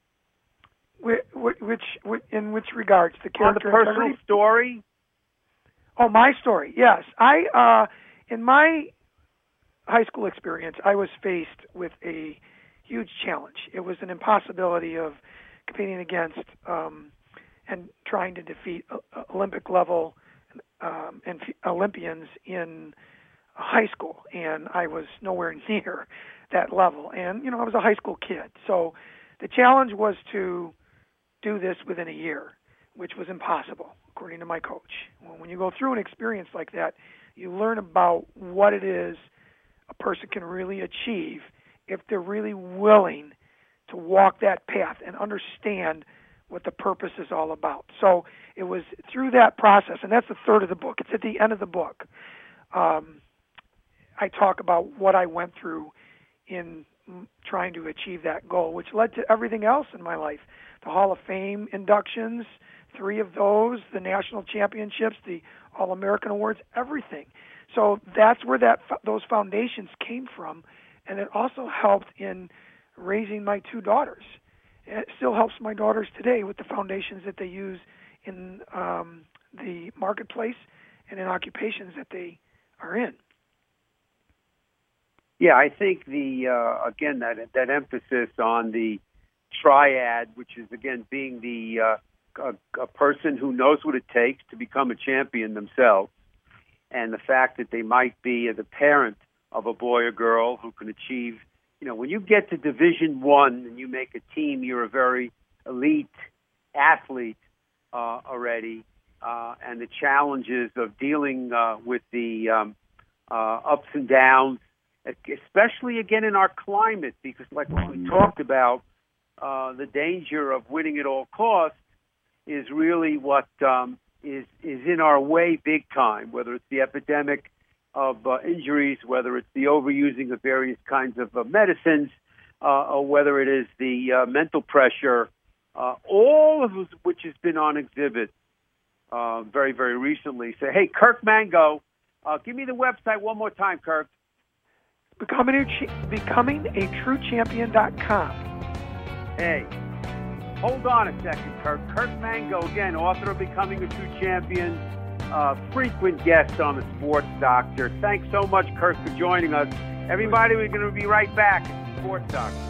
Speaker 5: Which, which, which in which regards the
Speaker 2: On the
Speaker 5: character
Speaker 2: personal
Speaker 5: integrity?
Speaker 2: story?
Speaker 5: Oh, my story. Yes, I uh, in my high school experience, I was faced with a huge challenge. It was an impossibility of competing against um, and trying to defeat uh, Olympic level um, and f- Olympians in high school, and I was nowhere near that level. And you know, I was a high school kid, so the challenge was to do this within a year, which was impossible, according to my coach. Well, when you go through an experience like that, you learn about what it is a person can really achieve if they're really willing to walk that path and understand what the purpose is all about. So it was through that process, and that's the third of the book. It's at the end of the book. Um, I talk about what I went through in trying to achieve that goal, which led to everything else in my life. The Hall of Fame inductions, three of those, the national championships, the All-American Awards, everything. So that's where that those foundations came from, and it also helped in raising my two daughters. It still helps my daughters today with the foundations that they use in um, the marketplace and in occupations that they are in.
Speaker 2: Yeah, I think the uh, again that that emphasis on the triad, which is again being the uh, a, a person who knows what it takes to become a champion themselves, and the fact that they might be the parent of a boy or girl who can achieve. You know, when you get to Division One and you make a team, you're a very elite athlete uh, already, uh, and the challenges of dealing uh, with the um, uh, ups and downs, especially again in our climate, because like we talked about, uh, the danger of winning at all costs is really what um, is is in our way big time. Whether it's the epidemic of uh, injuries, whether it's the overusing of various kinds of uh, medicines, uh, or whether it is the uh, mental pressure, uh, all of which has been on exhibit uh, very, very recently. Say, hey, Kirk Mango, uh, give me the website one more time, Kirk.
Speaker 5: Becoming a, ch- becoming a true champion dot com.
Speaker 2: Hey, hold on a second, Kirk. Kirk Mango, again, author of Becoming a True Champion, uh, frequent guest on the Sports Doctor. Thanks so much, Kirk, for joining us. Everybody, we're going to be right back at Sports Doctor.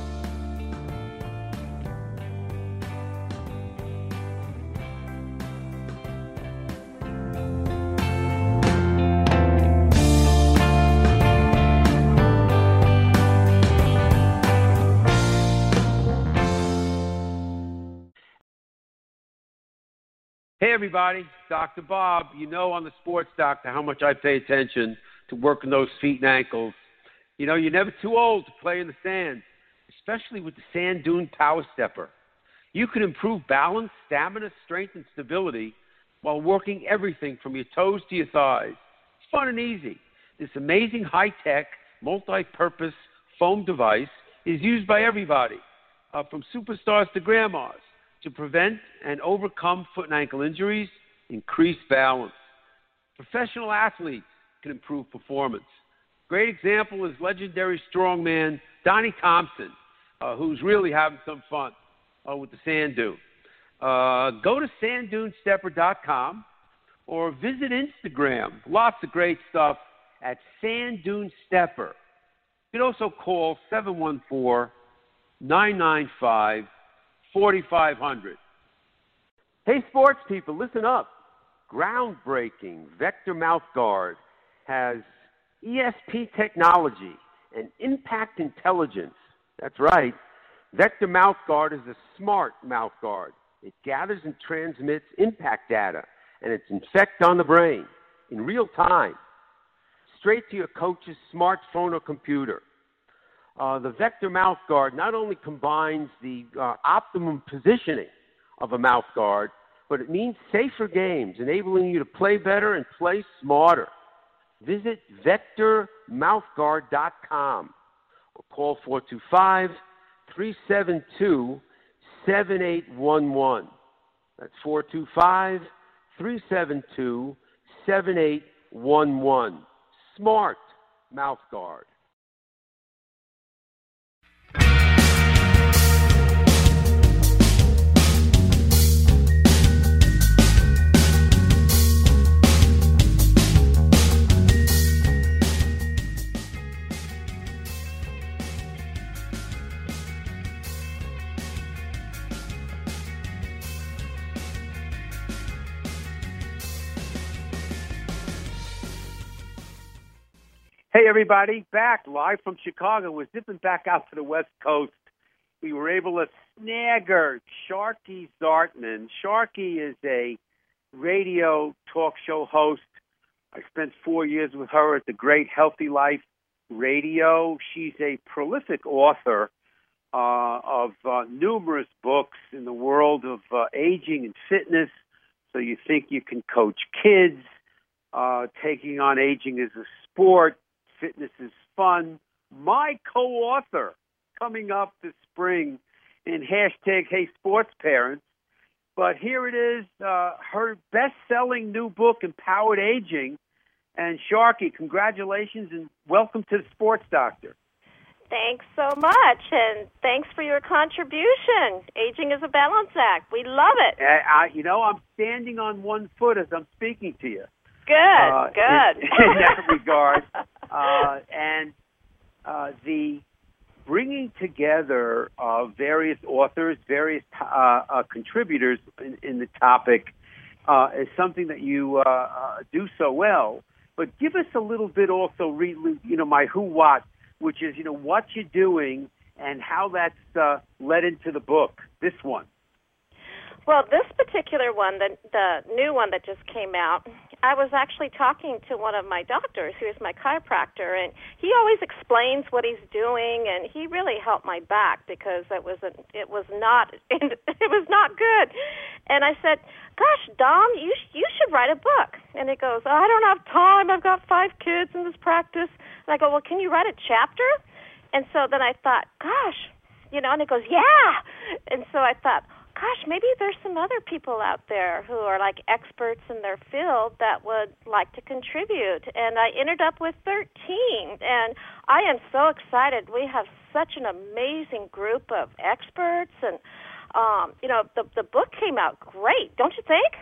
Speaker 4: Hey, everybody. Doctor Bob. You know on the Sports Doctor how much I pay attention to working those feet and ankles. You know, you're never too old to play in the sand, especially with the Sand Dune Power Stepper. You can improve balance, stamina, strength, and stability while working everything from your toes to your thighs. It's fun and easy. This amazing high-tech, multi-purpose foam device is used by everybody, uh, from superstars to grandmas, to prevent and overcome foot and ankle injuries, increase balance. Professional athletes can improve performance. Great example is legendary strongman Donnie Thompson, uh, who's really having some fun uh, with the sand dune. Uh, go to sand dune stepper dot com or visit Instagram. Lots of great stuff at Sand Dune Stepper. You can also call seven one four, nine nine five, four five zero zero. Hey, sports people, listen up. Groundbreaking Vector Mouthguard has E S P technology and impact intelligence. That's right. Vector Mouthguard is a smart mouthguard. It gathers and transmits impact data, and it's infect on the brain in real time, straight to your coach's smartphone or computer. Uh, the Vector Mouthguard not only combines the uh, optimum positioning of a mouthguard, but it means safer games, enabling you to play better and play smarter. Visit vector mouthguard dot com or call four two five, three seven two, seven eight one one. That's four two five, three seven two, seven eight one one. Smart Mouthguard.
Speaker 2: Hey, everybody, back live from Chicago. We're zipping back out to the West Coast. We were able to snag her, Sharky Zartman. Sharky is a radio talk show host. I spent four years with her at the Great Healthy Life Radio. She's a prolific author uh, of uh, numerous books in the world of uh, aging and fitness. So you think you can coach kids, uh, taking on aging as a sport. Fitness is fun. My co-author coming up this spring in hashtag Hey Sports Parents. But here it is, uh, her best-selling new book, Empowered Aging. And Sharky, congratulations and welcome to the Sports Doctor.
Speaker 6: Thanks so much, and thanks for your contribution. Aging is a balance act. We love it.
Speaker 2: Uh, I, you know, I'm standing on one foot as I'm speaking to you.
Speaker 6: Good,
Speaker 2: uh,
Speaker 6: good.
Speaker 2: In, in that regard. Uh, and uh, the bringing together uh, various authors, various uh, uh, contributors in, in the topic uh, is something that you uh, uh, do so well. But give us a little bit also, re- you know, my who what, which is, you know, what you're doing and how that's uh, led into the book, this one.
Speaker 6: Well, this particular one, the, the new one that just came out, I was actually talking to one of my doctors, who is my chiropractor, and he always explains what he's doing, and he really helped my back because it was a, it was not it was not good. And I said, "Gosh, Dom, you you should write a book." And he goes, oh, "I don't have time. I've got five kids in this practice." And I go, "Well, can you write a chapter?" And so then I thought, "Gosh," you know. And he goes, "Yeah." And so I thought, gosh, maybe there's some other people out there who are like experts in their field that would like to contribute. And I ended up with thirteen, and I am so excited. We have such an amazing group of experts, and, um, you know, the, the book came out great, don't you think?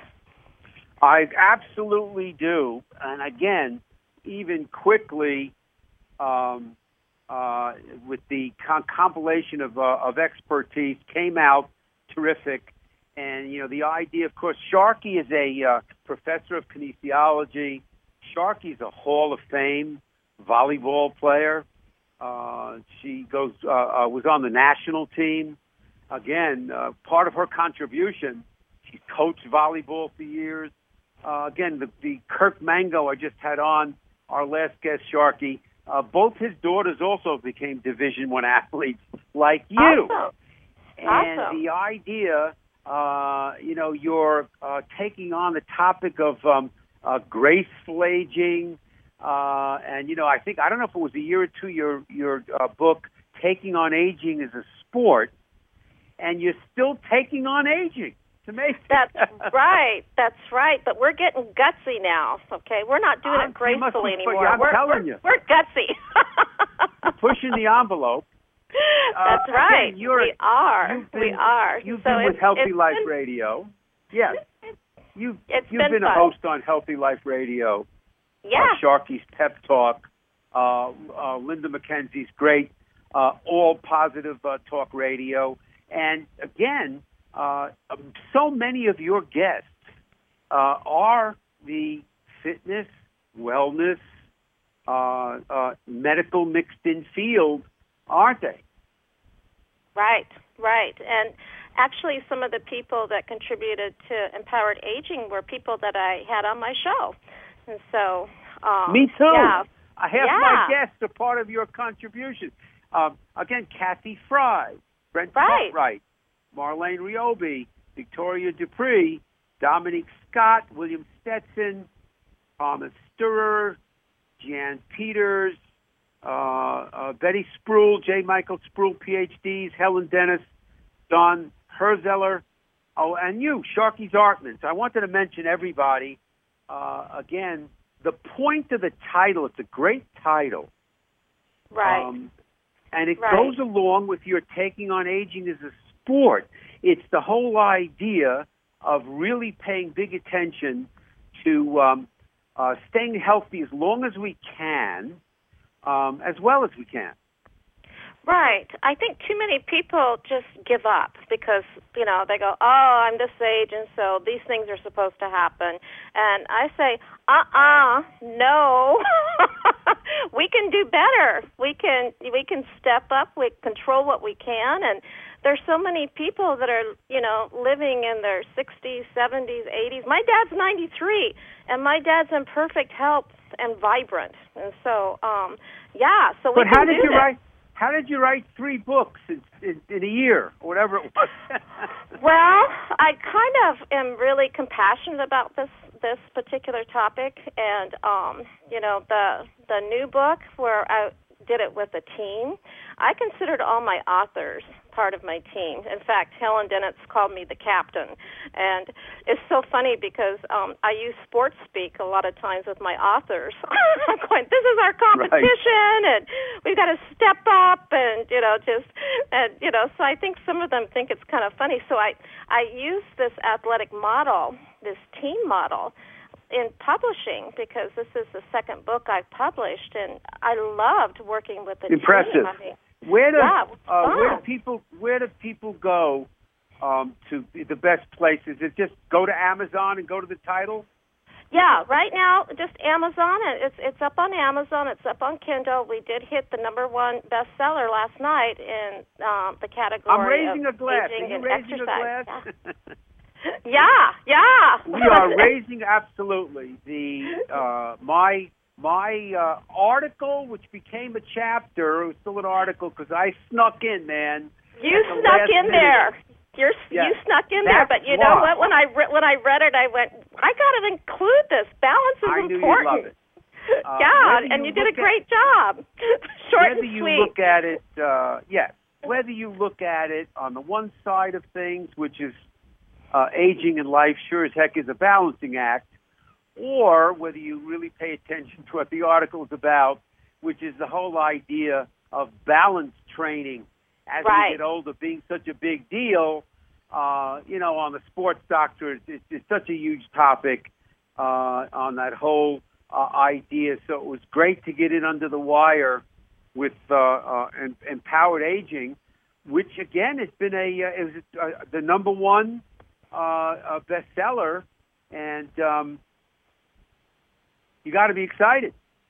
Speaker 2: I absolutely do. And again, even quickly, um, uh, with the con- compilation of, uh, of expertise came out terrific. And, you know, the idea, of course, Sharky is a uh, professor of kinesiology. Sharky's a Hall of Fame volleyball player. Uh, she goes uh, uh, was on the national team. Again, uh, part of her contribution, She's coached volleyball for years. Uh, again, the, the Kirk Mango I just had on, our last guest, Sharky, uh, both his daughters also became Division One athletes like you.
Speaker 6: Awesome.
Speaker 2: And
Speaker 6: Awesome.
Speaker 2: the idea, uh, you know, you're uh, taking on the topic of um, uh, graceful aging. Uh, and, you know, I think, I don't know if it was a year or two, your, your uh, book, Taking on Aging as a Sport, and you're still taking on aging. It's amazing.
Speaker 6: That's right. That's right. But we're getting gutsy now. Okay, we're not doing
Speaker 2: I'm,
Speaker 6: it gracefully
Speaker 2: be,
Speaker 6: anymore.
Speaker 2: I'm
Speaker 6: we're,
Speaker 2: telling
Speaker 6: we're,
Speaker 2: you,
Speaker 6: we're gutsy.
Speaker 2: you're pushing the envelope.
Speaker 6: That's
Speaker 2: uh,
Speaker 6: right.
Speaker 2: Again, you're,
Speaker 6: we are.
Speaker 2: You've been,
Speaker 6: we are.
Speaker 2: You've
Speaker 6: so
Speaker 2: been with
Speaker 6: it's,
Speaker 2: Healthy
Speaker 6: it's
Speaker 2: Life
Speaker 6: been,
Speaker 2: Radio. Yes. You've,
Speaker 6: it's
Speaker 2: you've
Speaker 6: been,
Speaker 2: been,
Speaker 6: been
Speaker 2: a host on Healthy Life Radio.
Speaker 6: Yeah.
Speaker 2: Uh, Sharky's Pep Talk. Uh, uh, Linda McKenzie's great uh, all positive uh, talk radio. And again, uh, so many of your guests uh, are the fitness, wellness, uh, uh, medical mixed in field, aren't they?
Speaker 6: Right, right. And actually, some of the people that contributed to Empowered Aging were people that I had on my show. And so, um,
Speaker 2: me too.
Speaker 6: Yeah.
Speaker 2: Half
Speaker 6: yeah.
Speaker 2: my guests are part of your contribution. Um, again, Kathy Fry, Brent
Speaker 6: right.
Speaker 2: Cartwright, Marlene Riobi, Victoria Dupree, Dominique Scott, William Stetson, Thomas Sturrer, Jan Peters, uh, uh, Betty Spruill, J. Michael Spruill, P H Ds, Helen Dennis, Don Herzeller, oh, and you, Sharky Zartman. So I wanted to mention everybody. Uh, again, the point of the title, it's a great title.
Speaker 6: Right.
Speaker 2: Um, and it
Speaker 6: right.
Speaker 2: goes along with your taking on aging as a sport. It's the whole idea of really paying big attention to um, uh, staying healthy as long as we can, um, as well as we can.
Speaker 6: Right. I think too many people just give up because, you know, they go, oh, I'm this age, and so these things are supposed to happen. And I say, uh-uh, no. We can do better. We can we can step up. We control what we can. And there's so many people that are, you know, living in their sixties, seventies, eighties. My dad's ninety-three, and my dad's in perfect health and vibrant. And so, um, yeah, so we
Speaker 2: but
Speaker 6: can
Speaker 2: how did
Speaker 6: do
Speaker 2: you
Speaker 6: this.
Speaker 2: write? How did you write three books in, in, in a year, or whatever it was?
Speaker 6: Well, I kind of am really compassionate about this this particular topic, and um, you know, the the new book where I did it with a team. I considered all my authors part of my team. In fact, Helen Dennis called me the captain. And it's so funny because um, I use sports speak a lot of times with my authors. I'm going, this is our competition, right. And we've got to step up and, you know, just, and, you know, so I think some of them think it's kind of funny. So I, I use this athletic model, this team model, in publishing, because this is the second book I've published, and I loved working with the
Speaker 2: Impressive.
Speaker 6: team. I mean,
Speaker 2: where do
Speaker 6: yeah,
Speaker 2: uh, where do people where do people go um, to the best places? Is it just go to Amazon and go to the title?
Speaker 6: Yeah, right now just Amazon. It's it's up on Amazon. It's up on Kindle. We did hit the number one bestseller last night in um, the category
Speaker 2: I'm raising
Speaker 6: of
Speaker 2: a glass.
Speaker 6: aging
Speaker 2: Are you
Speaker 6: and
Speaker 2: raising
Speaker 6: exercise.
Speaker 2: a glass?
Speaker 6: Yeah, yeah.
Speaker 2: We are raising absolutely the uh, my my uh, article, which became a chapter. It was still an article because I snuck in, man.
Speaker 6: You snuck in
Speaker 2: minute.
Speaker 6: there. You're
Speaker 2: Yes.
Speaker 6: you snuck in
Speaker 2: That's
Speaker 6: there, but you
Speaker 2: why.
Speaker 6: know what? When I re- when I read it, I went, I got to include this. Balance is
Speaker 2: I
Speaker 6: important.
Speaker 2: knew you'd love it. Uh,
Speaker 6: yeah,
Speaker 2: whether
Speaker 6: and
Speaker 2: you
Speaker 6: you did a
Speaker 2: look at-
Speaker 6: great job. Short
Speaker 2: Whether
Speaker 6: and
Speaker 2: you
Speaker 6: sweet.
Speaker 2: look at it, uh, yes. Whether you look at it on the one side of things, which is uh, aging in life, sure as heck is a balancing act, or whether you really pay attention to what the article is about, which is the whole idea of balance training as
Speaker 6: Right.
Speaker 2: we get older being such a big deal. Uh, you know, on the Sports Doctor, it's, it's, it's such a huge topic uh, on that whole uh, idea. So it was great to get in under the wire with uh, uh, em- Empowered Aging, which, again, has been a uh, it was uh, the number one uh, uh, bestseller, and um, you got to be excited.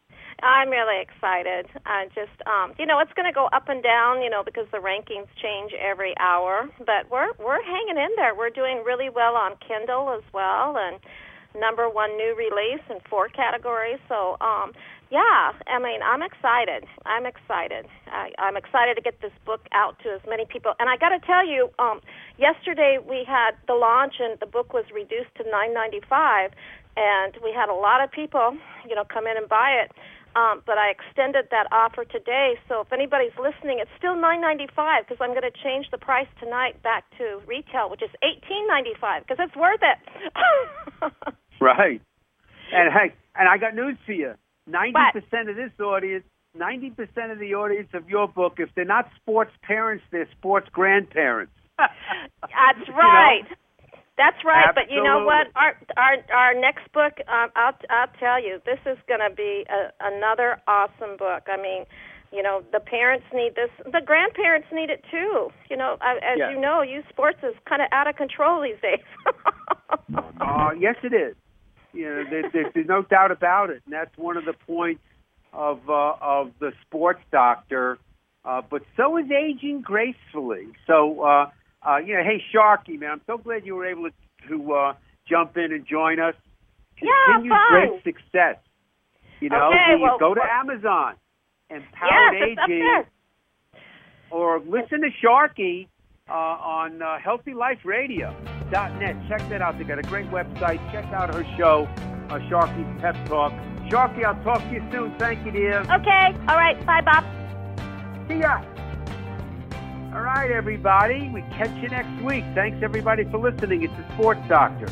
Speaker 6: I'm really excited. I just, um, you know, it's going to go up and down, you know, because the rankings change every hour. But we're we're hanging in there. We're doing really well on Kindle as well, and number one new release in four categories. So, um, yeah, I mean, I'm excited. I'm excited. I, I'm excited to get this book out to as many people. And I got to tell you, um, yesterday we had the launch, and the book was reduced to nine ninety-five, and we had a lot of people, you know, come in and buy it. Um, but I extended that offer today, so if anybody's listening, it's still nine ninety-five because I'm going to change the price tonight back to retail, which is eighteen ninety-five because it's worth it.
Speaker 2: Right. And hey, and I got news for you. ninety percent of this audience, ninety percent of the audience of your book, if they're not sports parents, they're sports grandparents.
Speaker 6: That's right. You know? That's right,
Speaker 2: Absolutely.
Speaker 6: But you know what? Our our our next book, um, I'll I'll tell you, this is going to be a, another awesome book. I mean, you know, the parents need this, the grandparents need it too. You know, as
Speaker 2: yeah.
Speaker 6: you know, youth sports is kind of out of control these days.
Speaker 2: uh, yes, it is. You know, there, there, there's no doubt about it, and that's one of the points of uh, of the sports doctor. Uh, but so is aging gracefully. So. Uh, Uh, you know, hey, Sharky, man, I'm so glad you were able to, to uh, jump in and join us. Continued
Speaker 6: yeah, fun.
Speaker 2: great success. You know,
Speaker 6: okay,
Speaker 2: you
Speaker 6: well,
Speaker 2: go to
Speaker 6: well,
Speaker 2: Amazon, Empowered
Speaker 6: yes,
Speaker 2: Aging, or listen to Sharky uh, on uh, healthy life radio dot net. Check that out. They got a great website. Check out her show, uh, Sharky's Pep Talk. Sharky, I'll talk to you soon. Thank you, dear.
Speaker 6: Okay. All right. Bye, Bob.
Speaker 2: See ya. All right, everybody. We catch you next week. Thanks, everybody, for listening. It's the Sports Doctor.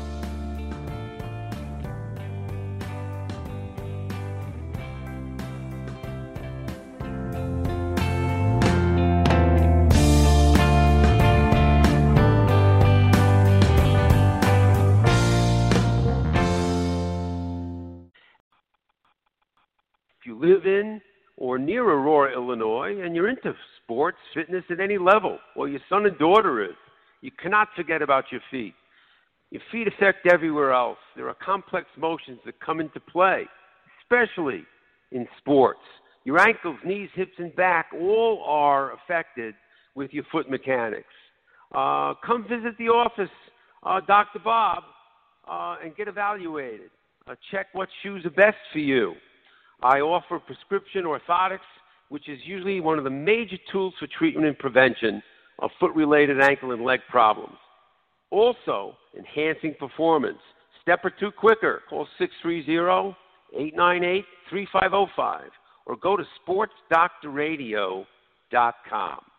Speaker 4: If you live in or near Aurora, Illinois, and you're into sports, fitness at any level, or your son and daughter is, you cannot forget about your feet. Your feet affect everywhere else. There are complex motions that come into play, especially in sports. Your ankles, knees, hips, and back all are affected with your foot mechanics. Uh, come visit the office, uh, Doctor Bob, uh, and get evaluated. Uh, check what shoes are best for you. I offer prescription orthotics, which is usually one of the major tools for treatment and prevention of foot-related ankle and leg problems. Also, enhancing performance. Step or two quicker. Call six three zero, eight nine eight, three five zero five or go to sports doctor radio dot com.